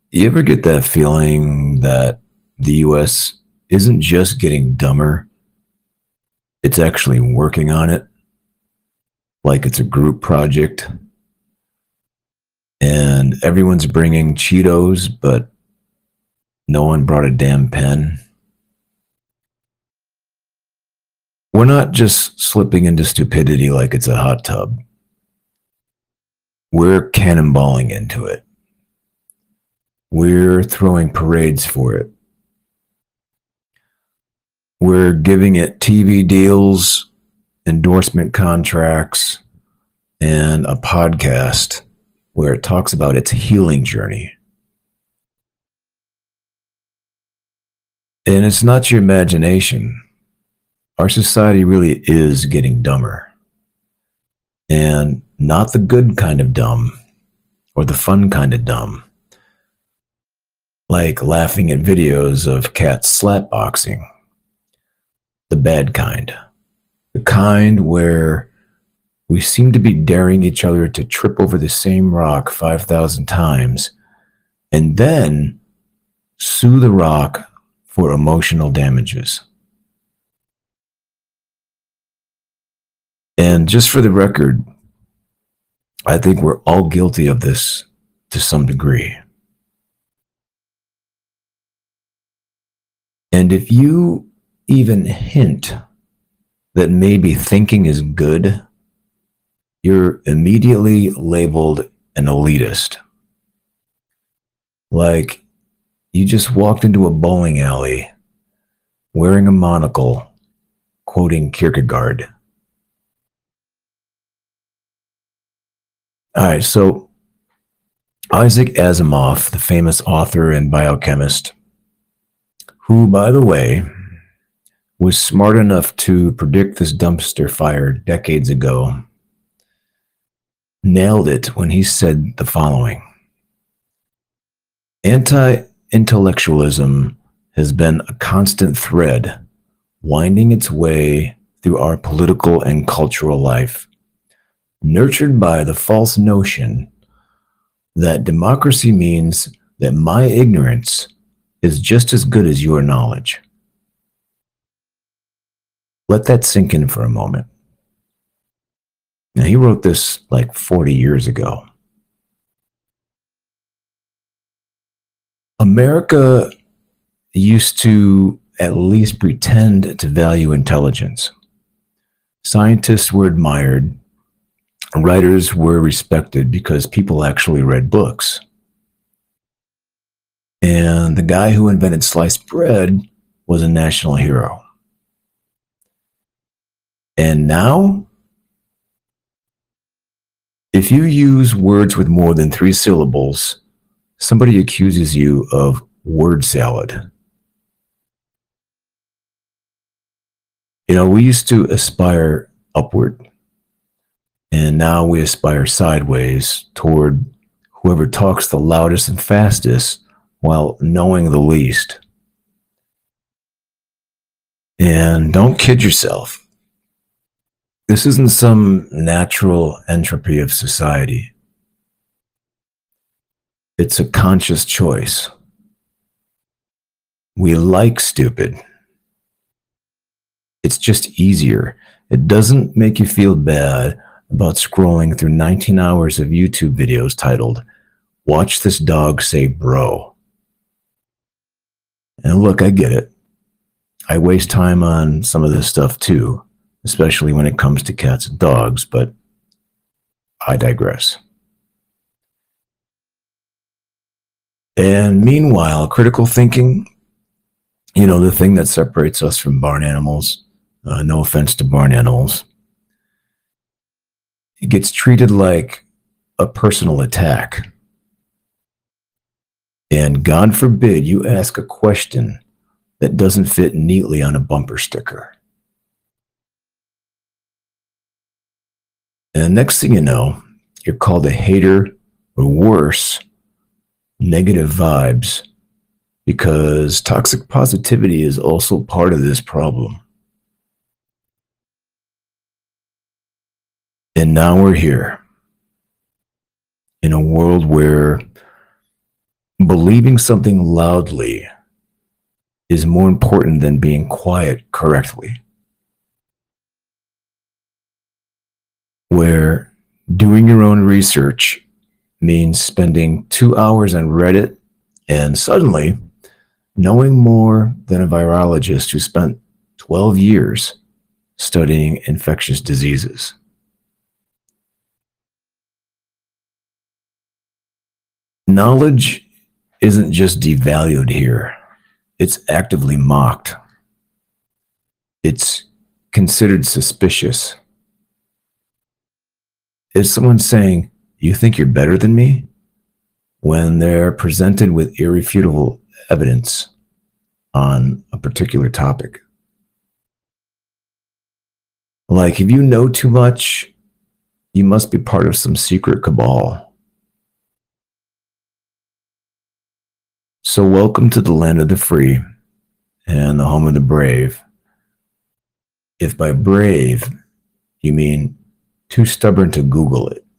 You ever get that feeling that the US isn't just getting dumber, it's actually working on it? Like it's a group project and everyone's bringing Cheetos, but no one brought a damn pen? We're not just slipping into stupidity like it's a hot tub. We're cannonballing into it. We're throwing parades for it. We're giving it TV deals, endorsement contracts, and a podcast where it talks about its healing journey. And it's not your imagination. Our society really is getting dumber. And not the good kind of dumb or the fun kind of dumb, like laughing at videos of cats slapboxing. The bad kind. The kind where we seem to be daring each other to trip over the same rock 5,000 times and then sue the rock for emotional damages. And just for the record, I think we're all guilty of this to some degree. And if you even hint that maybe thinking is good, you're immediately labeled an elitist. Like you just walked into a bowling alley wearing a monocle, quoting Kierkegaard. All right, so Isaac Asimov, the famous author and biochemist, who, by the way, was smart enough to predict this dumpster fire decades ago, nailed it when he said the following: anti intellectualism has been a constant thread winding its way through our political and cultural life, nurtured by the false notion that democracy means that my ignorance is just as good as your knowledge. Let that sink in for a moment. Now, he wrote this like 40 years ago. America used to at least pretend to value intelligence. Scientists were admired, writers were respected because people actually read books. And the guy who invented sliced bread was a national hero. And now, if you use words with more than 3 syllables, somebody accuses you of word salad. You know, we used to aspire upward, and now we aspire sideways toward whoever talks the loudest and fastest while knowing the least. And don't kid yourself. This isn't some natural entropy of society. It's a conscious choice. We like stupid. It's just easier. It doesn't make you feel bad about scrolling through 19 hours of YouTube videos titled, "Watch This Dog Say Bro." And look, I get it. I waste time on some of this stuff too, especially when it comes to cats and dogs, but I digress. And meanwhile, critical thinking, you know, the thing that separates us from barn animals, no offense to barn animals, it gets treated like a personal attack. And God forbid you ask a question that doesn't fit neatly on a bumper sticker. And the next thing you know, you're called a hater or worse, negative vibes, because toxic positivity is also part of this problem. And now we're here in a world where Believing something loudly is more important than being quiet correctly. Where doing your own research means spending 2 hours on Reddit and suddenly knowing more than a virologist who spent 12 years studying infectious diseases. Knowledge isn't just devalued here, it's actively mocked. It's considered suspicious. If someone's saying, "You think you're better than me?" when they're presented with irrefutable evidence on a particular topic. Like, if you know too much, you must be part of some secret cabal. So, welcome to the land of the free and the home of the brave. If by brave you mean too stubborn to Google it.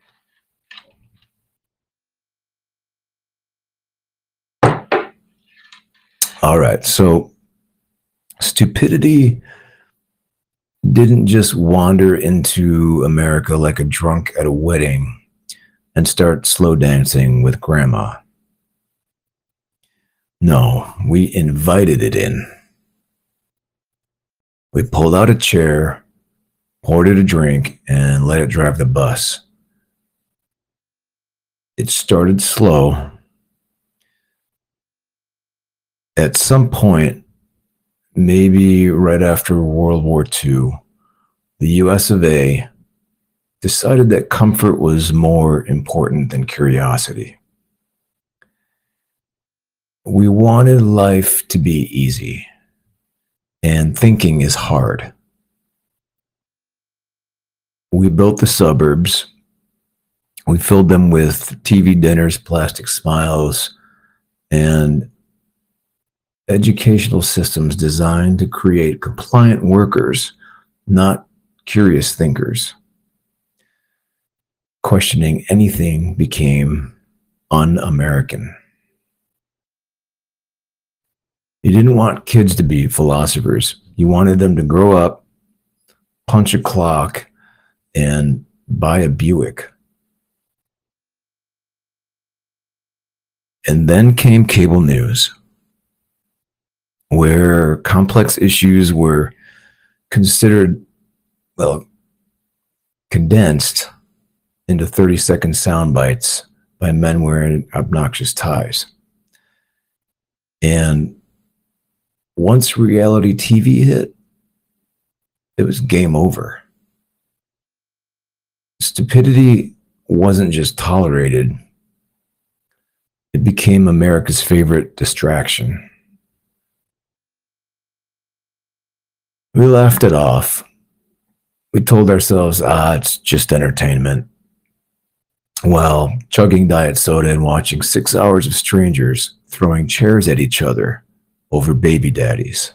All right, so stupidity didn't just wander into America like a drunk at a wedding and start slow dancing with grandma. No, we invited it in. We pulled out a chair, poured it a drink, and let it drive the bus. It started slow. At some point, maybe right after World War II, the US of A decided that comfort was more important than curiosity. We wanted life to be easy, and thinking is hard. We built the suburbs. We filled them with TV dinners, plastic smiles, and educational systems designed to create compliant workers, not curious thinkers. Questioning anything became un-American. You didn't want kids to be philosophers. You wanted them to grow up, punch a clock, and buy a Buick. And then came cable news, where complex issues were considered, well, condensed into 30-second sound bites by men wearing obnoxious ties. And once reality TV hit, it was game over. Stupidity wasn't just tolerated, it became America's favorite distraction. We laughed it off. We told ourselves, it's just entertainment. While chugging diet soda and watching 6 hours of strangers throwing chairs at each other over baby daddies.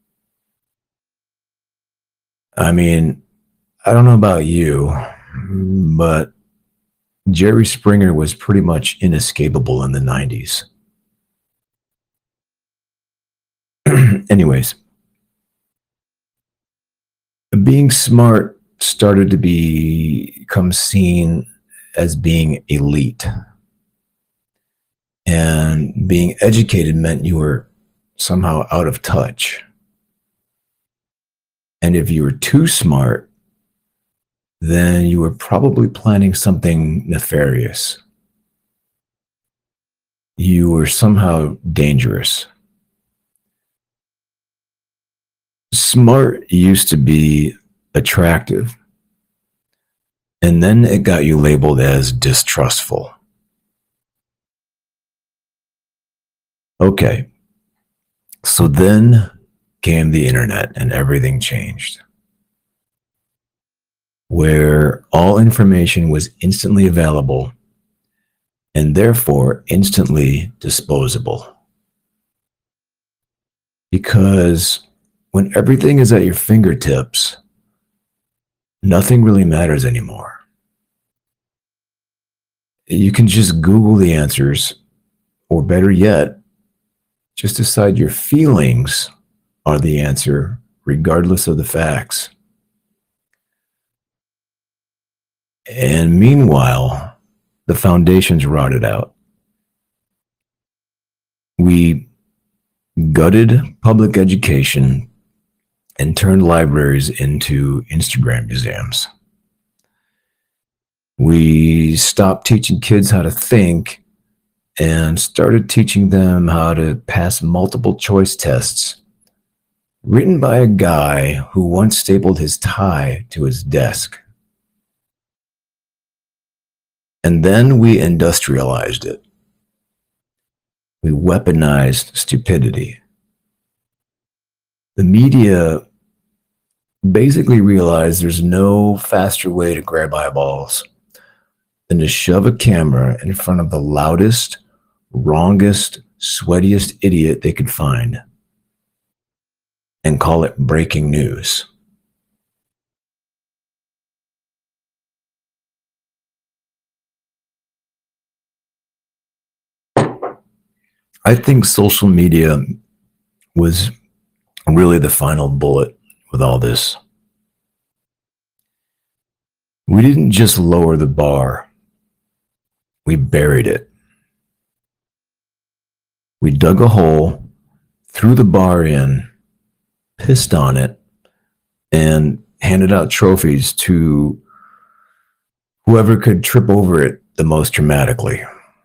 I mean, I don't know about you, but Jerry Springer was pretty much inescapable in the 90s. Anyways, being smart started to become seen as being elite. And being educated meant you were somehow out of touch. And if you were too smart, then you were probably planning something nefarious. You were somehow dangerous. Smart used to be attractive, and then it got you labeled as distrustful. Okay, so then came the internet and everything changed, where all information was instantly available and therefore instantly disposable. Because when everything is at your fingertips, nothing really matters anymore. You can just Google the answers, Or better yet, just decide your feelings are the answer, regardless of the facts. And meanwhile, the foundation's rotted out. We gutted public education and turned libraries into Instagram museums. We stopped teaching kids how to think and started teaching them how to pass multiple choice tests written by a guy who once stapled his tie to his desk. And then we industrialized it. We weaponized stupidity. The media basically realized there's no faster way to grab eyeballs than to shove a camera in front of the loudest, wrongest, sweatiest idiot they could find and call it breaking news. I think social media was really the final bullet with all this. We didn't just lower the bar, we buried it. We dug a hole, threw the bar in, pissed on it, and handed out trophies to whoever could trip over it the most dramatically.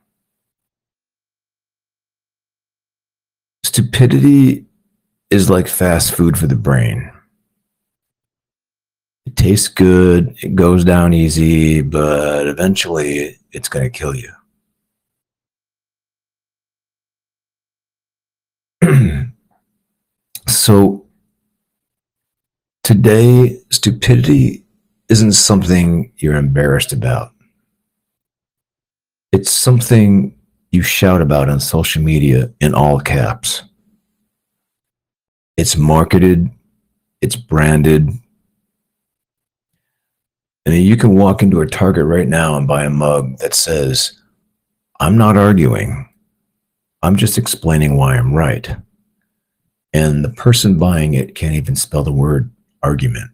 Stupidity is like fast food for the brain. It tastes good, it goes down easy, but eventually it's going to kill you. So today, stupidity isn't something you're embarrassed about. It's something you shout about on social media in all caps. It's marketed, it's branded. I mean, you can walk into a Target right now and buy a mug that says, "I'm not arguing, I'm just explaining why I'm right." And the person buying it can't even spell the word argument.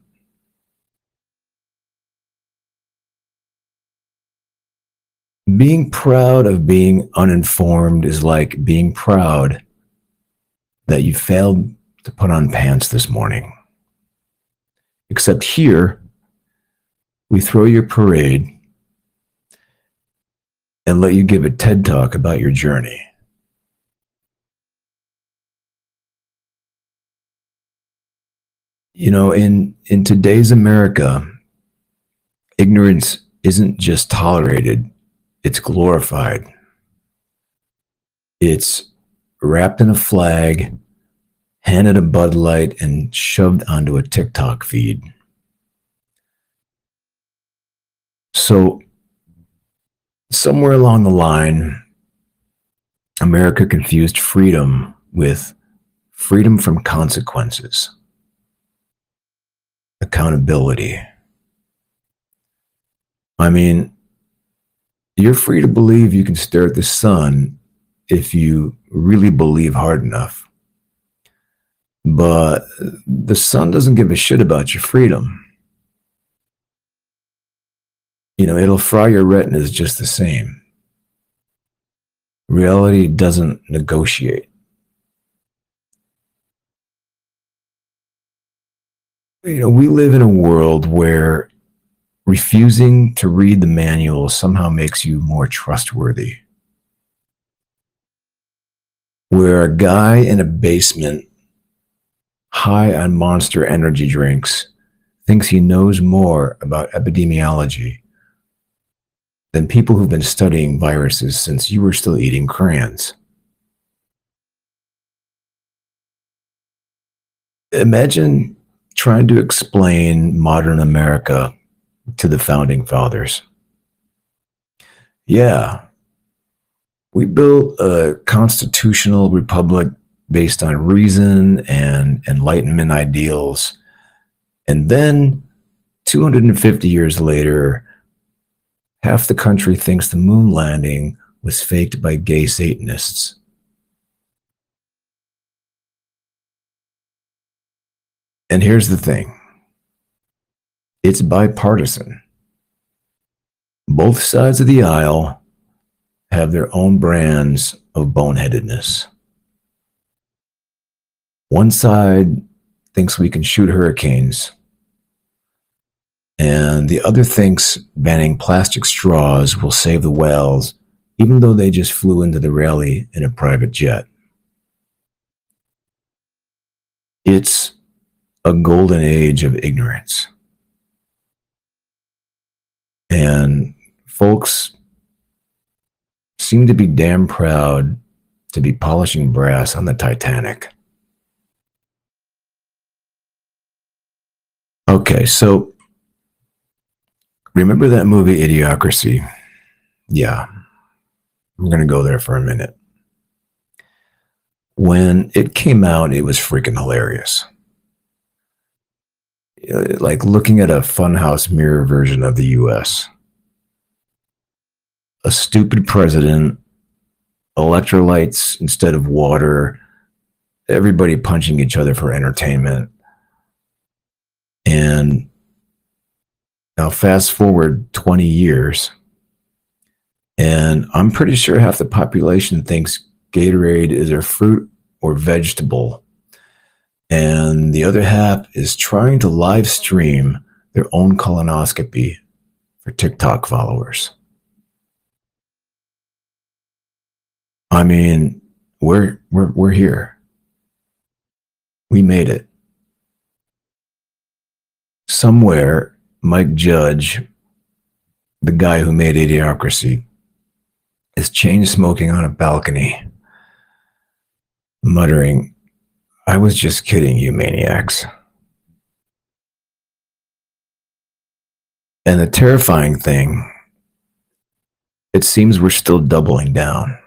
Being proud of being uninformed is like being proud that you failed to put on pants this morning. Except here, we throw your parade and let you give a TED talk about your journey. You know, in today's America, ignorance isn't just tolerated, it's glorified. It's wrapped in a flag, handed a Bud Light, and shoved onto a TikTok feed. So, somewhere along the line, America confused freedom with freedom from consequences, accountability. I mean, you're free to believe you can stare at the sun if you really believe hard enough. But the sun doesn't give a shit about your freedom. You know, it'll fry your retinas just the same. Reality doesn't negotiate. You know, we live in a world where refusing to read the manual somehow makes you more trustworthy. Where a guy in a basement, high on Monster energy drinks, thinks he knows more about epidemiology than people who've been studying viruses since you were still eating crayons. Imagine trying to explain modern America to the founding fathers. Yeah, we built a constitutional republic based on reason and Enlightenment ideals. And then 250 years later, half the country thinks the moon landing was faked by gay Satanists. And here's the thing, it's bipartisan. Both sides of the aisle have their own brands of boneheadedness. One side thinks we can shoot hurricanes, and the other thinks banning plastic straws will save the whales, even though they just flew into the rally in a private jet. It's a golden age of ignorance. And folks seem to be damn proud to be polishing brass on the Titanic. Okay, so remember that movie Idiocracy? Yeah, I'm going to go there for a minute. When it came out, it was freaking hilarious. Like looking at a funhouse mirror version of the US. A stupid president, electrolytes instead of water, everybody punching each other for entertainment. And now fast forward 20 years, and I'm pretty sure half the population thinks Gatorade is a fruit or vegetable. And the other half is trying to live stream their own colonoscopy for TikTok followers. I mean, we're here. We made it. Somewhere, Mike Judge, the guy who made Idiocracy, is chain smoking on a balcony, muttering, "I was just kidding, you maniacs." And the terrifying thing, it seems we're still doubling down.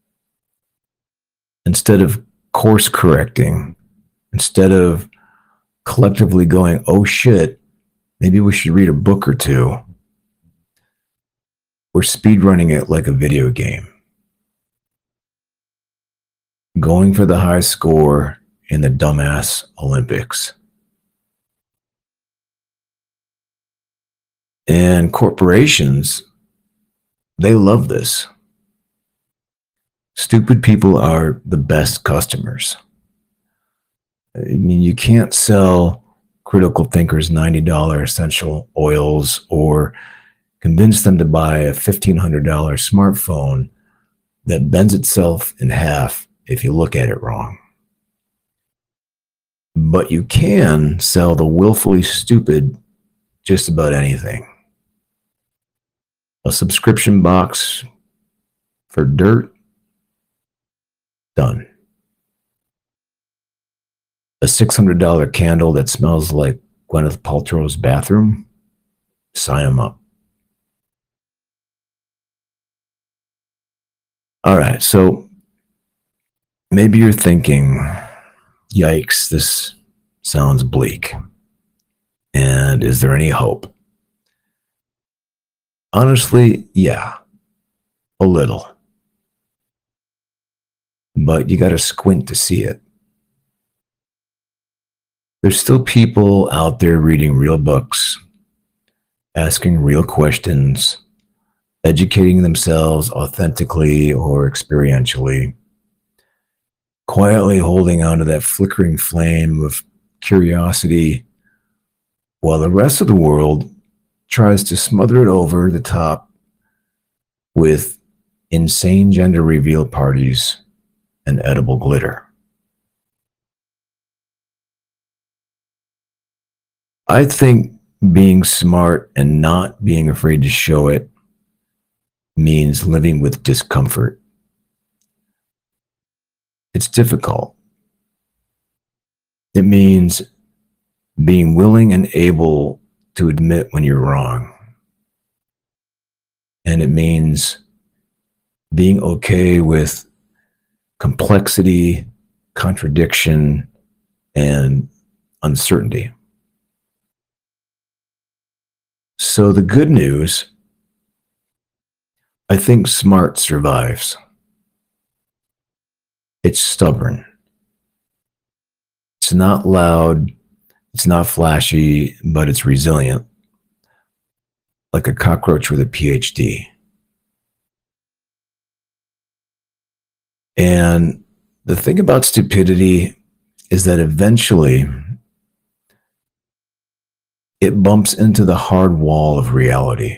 Instead of course correcting, instead of collectively going, "Oh shit, maybe we should read a book or two," we're speedrunning it like a video game. Going for the high score in the dumbass Olympics. And corporations, they love this. Stupid people are the best customers. I mean, you can't sell critical thinkers $90 essential oils or convince them to buy a $1,500 smartphone that bends itself in half if you look at it wrong. But you can sell the willfully stupid just about anything. A subscription box for dirt, done. A $600 candle that smells like Gwyneth Paltrow's bathroom, sign them up. All right, so maybe you're thinking, yikes, this sounds bleak. And is there any hope? Honestly, yeah, a little. But you got to squint to see it. There's still people out there reading real books, asking real questions, educating themselves authentically or experientially, quietly holding on to that flickering flame of curiosity, while the rest of the world tries to smother it over the top with insane gender reveal parties and edible glitter. I think being smart and not being afraid to show it means living with discomfort. It's difficult. It means being willing and able to admit when you're wrong. And it means being okay with complexity, contradiction, and uncertainty. So the good news, I think smart survives. It's stubborn. It's not loud. It's not flashy, but it's resilient, like a cockroach with a PhD. And the thing about stupidity is that eventually it bumps into the hard wall of reality.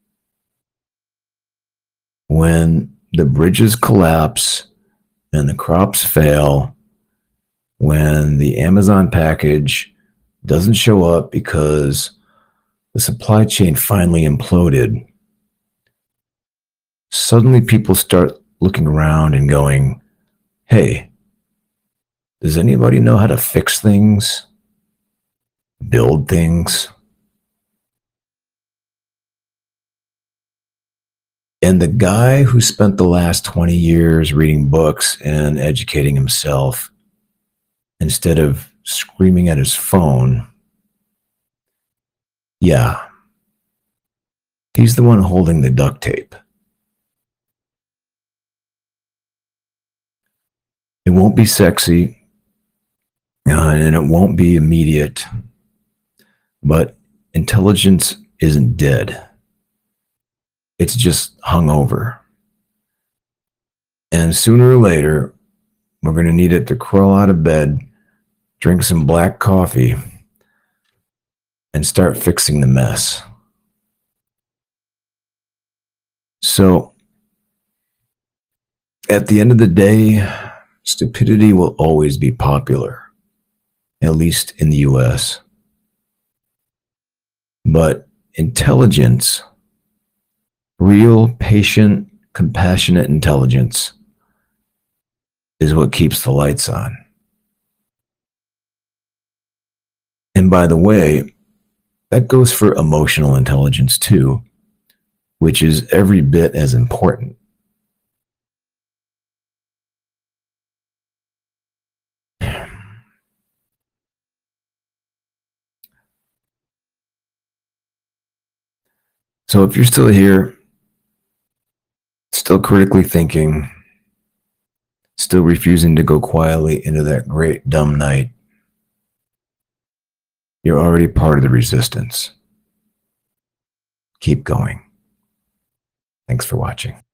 When the bridges collapse and the crops fail, when the Amazon package doesn't show up because the supply chain finally imploded, suddenly people start looking around and going, hey, does anybody know how to fix things, build things? And the guy who spent the last 20 years reading books and educating himself instead of screaming at his phone, yeah, he's the one holding the duct tape. It won't be sexy and it won't be immediate, but intelligence isn't dead. It's just hungover. And sooner or later, we're going to need it to crawl out of bed, drink some black coffee, and start fixing the mess. So, at the end of the day, stupidity will always be popular, at least in the US. But intelligence, real, patient, compassionate intelligence, is what keeps the lights on. And by the way, that goes for emotional intelligence too, which is every bit as important. So if you're still here, still critically thinking, still refusing to go quietly into that great dumb night, you're already part of the resistance. Keep going. Thanks for watching.